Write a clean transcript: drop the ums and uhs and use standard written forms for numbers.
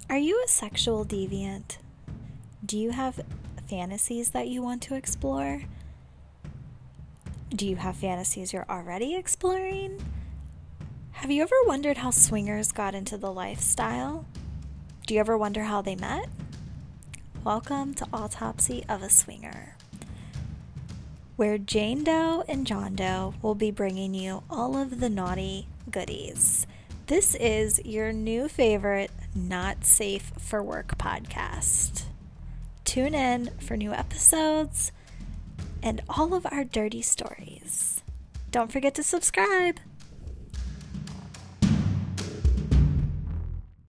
Are you a sexual deviant? Do you have fantasies that you want to explore? Do you have fantasies you're already exploring? Have you ever wondered how swingers got into the lifestyle? Do you ever wonder how they met? Welcome to Autopsy of a Swinger, where Jane Doe and John Doe will be bringing you all of the naughty goodies. This is your new favorite Not Safe for Work podcast. Tune in for new episodes and all of our dirty stories. Don't forget to subscribe.